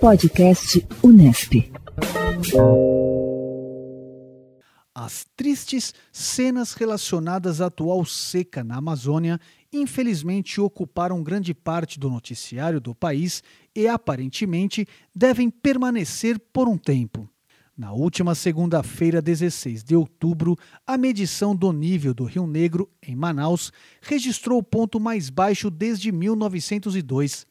Podcast Unesp. As tristes cenas relacionadas à atual seca na Amazônia infelizmente ocuparam grande parte do noticiário do país e aparentemente devem permanecer por um tempo. Na última segunda-feira, 16 de outubro, a medição do nível do Rio Negro, em Manaus, registrou o ponto mais baixo desde 1902,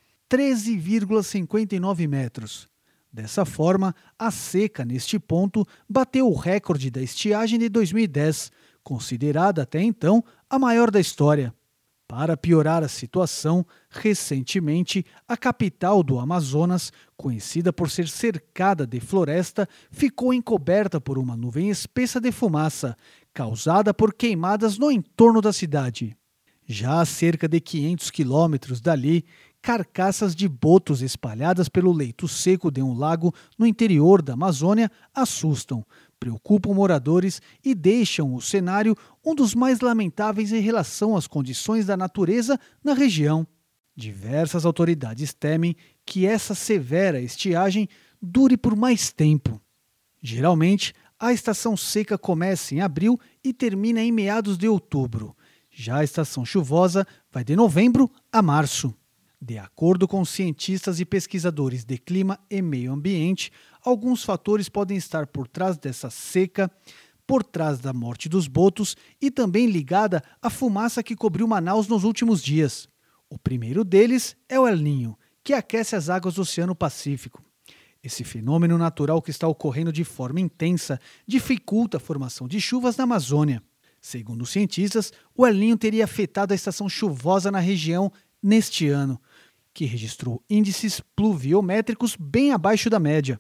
13,59 metros. Dessa forma, a seca neste ponto bateu o recorde da estiagem de 2010, considerada até então a maior da história. Para piorar a situação, recentemente, a capital do Amazonas, conhecida por ser cercada de floresta, ficou encoberta por uma nuvem espessa de fumaça, causada por queimadas no entorno da cidade. Já a cerca de 500 quilômetros dali, carcaças de botos espalhadas pelo leito seco de um lago no interior da Amazônia assustam, preocupam moradores e deixam o cenário um dos mais lamentáveis em relação às condições da natureza na região. Diversas autoridades temem que essa severa estiagem dure por mais tempo. Geralmente, a estação seca começa em abril e termina em meados de outubro. Já a estação chuvosa vai de novembro a março. De acordo com cientistas e pesquisadores de clima e meio ambiente, alguns fatores podem estar por trás dessa seca, por trás da morte dos botos e também ligada à fumaça que cobriu Manaus nos últimos dias. O primeiro deles é o El Niño, que aquece as águas do Oceano Pacífico. Esse fenômeno natural que está ocorrendo de forma intensa dificulta a formação de chuvas na Amazônia. Segundo os cientistas, o El Niño teria afetado a estação chuvosa na região neste ano, que registrou índices pluviométricos bem abaixo da média.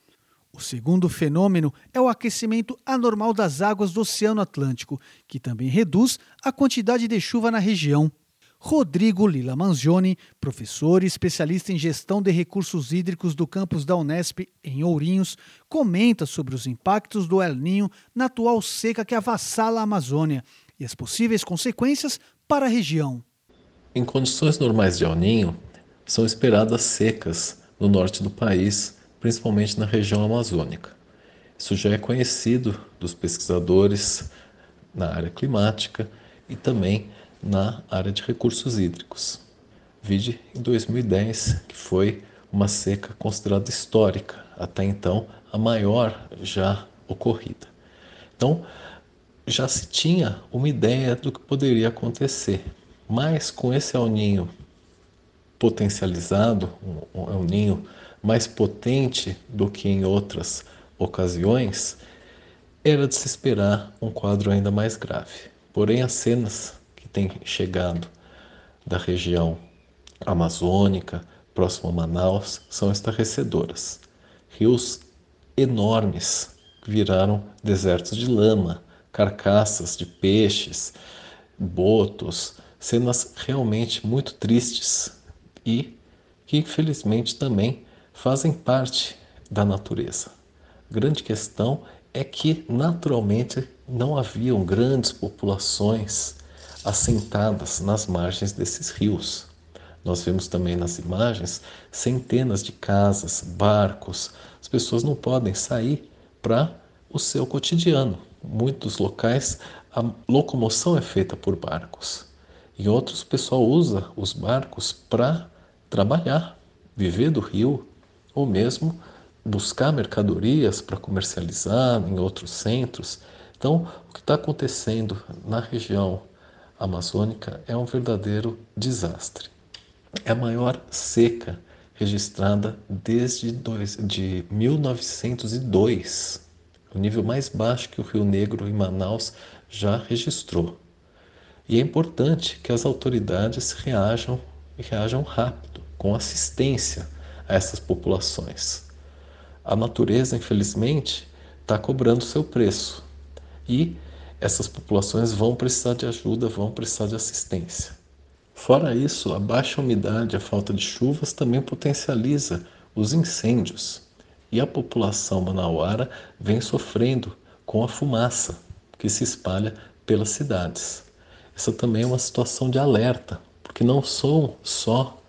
O segundo fenômeno é o aquecimento anormal das águas do Oceano Atlântico, que também reduz a quantidade de chuva na região. Rodrigo Lila Manzioni, professor e especialista em gestão de recursos hídricos do campus da Unesp em Ourinhos, comenta sobre os impactos do El Niño na atual seca que avassala a Amazônia e as possíveis consequências para a região. Em condições normais de El Niño, são esperadas secas no norte do país, principalmente na região amazônica. Isso já é conhecido dos pesquisadores na área climática e também na área de recursos hídricos. Vide em 2010, que foi uma seca considerada histórica, até então a maior já ocorrida. Então, já se tinha uma ideia do que poderia acontecer, mas com esse El Niño potencializado, um El Niño mais potente do que em outras ocasiões, era de se esperar um quadro ainda mais grave. Porém, as cenas que têm chegado da região amazônica, próximo a Manaus, são estarrecedoras. Rios enormes viraram desertos de lama, carcaças de peixes, botos, cenas realmente muito tristes e que infelizmente também fazem parte da natureza. A grande questão é que naturalmente não haviam grandes populações assentadas nas margens desses rios. Nós vemos também nas imagens centenas de casas, barcos. As pessoas não podem sair para o seu cotidiano. Muitos locais a locomoção é feita por barcos. Em outros, o pessoal usa os barcos para trabalhar, viver do rio, ou mesmo buscar mercadorias para comercializar em outros centros. Então, o que está acontecendo na região amazônica é um verdadeiro desastre. É a maior seca registrada desde 1902, o nível mais baixo que o Rio Negro em Manaus já registrou. E é importante que as autoridades reajam rápido, com assistência a essas populações. A natureza, infelizmente, está cobrando seu preço e essas populações vão precisar de ajuda, vão precisar de assistência. Fora isso, a baixa umidade, a falta de chuvas também potencializa os incêndios e a população manauara vem sofrendo com a fumaça que se espalha pelas cidades. Essa também é uma situação de alerta, porque não são só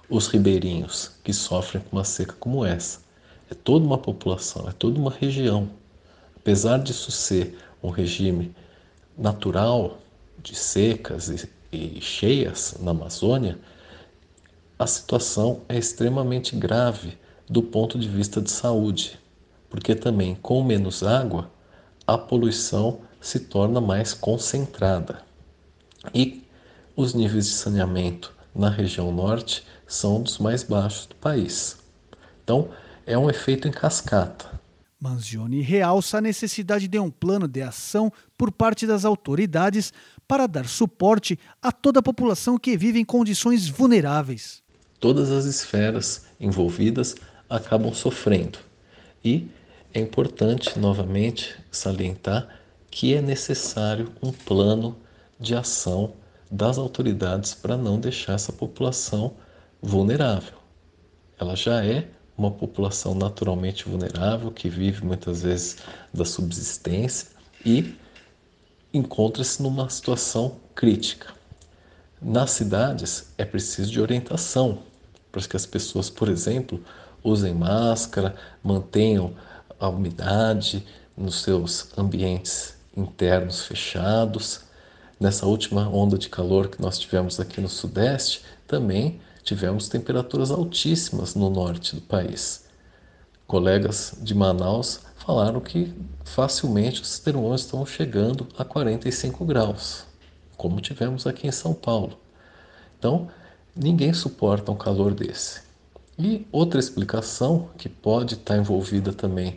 os ribeirinhos que sofrem com uma seca como essa. É toda uma população, é toda uma região. Apesar disso ser um regime natural de secas e cheias na Amazônia, a situação é extremamente grave do ponto de vista de saúde, porque também com menos água, a poluição se torna mais concentrada. E os níveis de saneamento na região norte são dos mais baixos do país. Então, é um efeito em cascata. Manzioni realça a necessidade de um plano de ação por parte das autoridades para dar suporte a toda a população que vive em condições vulneráveis. Todas as esferas envolvidas acabam sofrendo. E é importante, novamente, salientar que é necessário um plano de ação das autoridades para não deixar essa população vulnerável. Ela já é uma população naturalmente vulnerável, que vive muitas vezes da subsistência e encontra-se numa situação crítica. Nas cidades é preciso de orientação para que as pessoas, por exemplo, usem máscara, mantenham a umidade nos seus ambientes internos fechados. Nessa última onda de calor que nós tivemos aqui no Sudeste, também tivemos temperaturas altíssimas no norte do país. Colegas de Manaus falaram que facilmente os termômetros estão chegando a 45 graus, como tivemos aqui em São Paulo. Então, ninguém suporta um calor desse. E outra explicação que pode estar envolvida também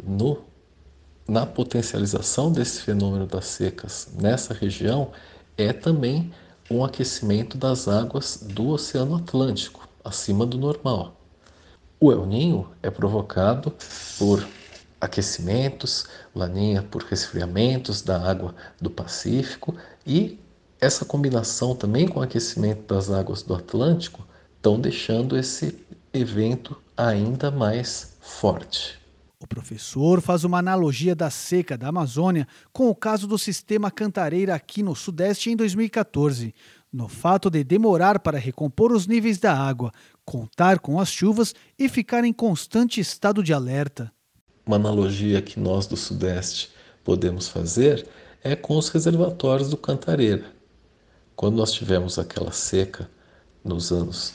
na potencialização desse fenômeno das secas nessa região é também um aquecimento das águas do Oceano Atlântico, acima do normal. O El Niño é provocado por aquecimentos, Laninha por resfriamentos da água do Pacífico, e essa combinação também com o aquecimento das águas do Atlântico estão deixando esse evento ainda mais forte. O professor faz uma analogia da seca da Amazônia com o caso do sistema Cantareira aqui no Sudeste em 2014, no fato de demorar para recompor os níveis da água, contar com as chuvas e ficar em constante estado de alerta. Uma analogia que nós do Sudeste podemos fazer é com os reservatórios do Cantareira. Quando nós tivemos aquela seca nos anos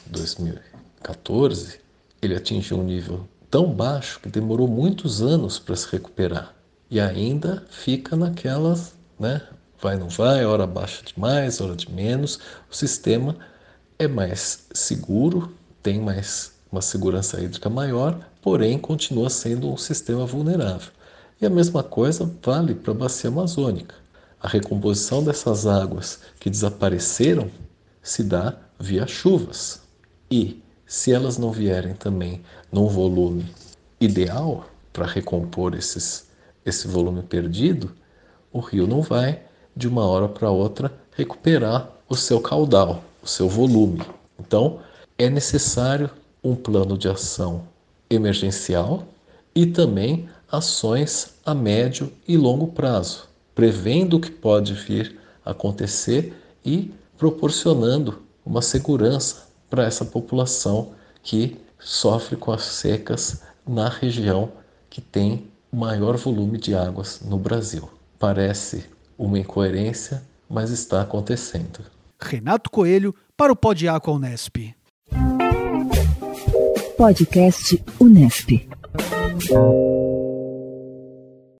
2014, ele atingiu um nível tão baixo que demorou muitos anos para se recuperar. E ainda fica naquelas, vai, não vai, hora baixa demais, hora de menos. O sistema é mais seguro, tem mais uma segurança hídrica maior, porém continua sendo um sistema vulnerável. E a mesma coisa vale para a bacia amazônica. A recomposição dessas águas que desapareceram se dá via chuvas. E se elas não vierem também num volume ideal para recompor esse volume perdido, o rio não vai, de uma hora para outra, recuperar o seu caudal, o seu volume. Então, é necessário um plano de ação emergencial e também ações a médio e longo prazo, prevendo o que pode vir a acontecer e proporcionando uma segurança para essa população que sofre com as secas na região que tem o maior volume de águas no Brasil. Parece uma incoerência, mas está acontecendo. Renato Coelho para o Pod Aqua Unesp. Podcast Unesp.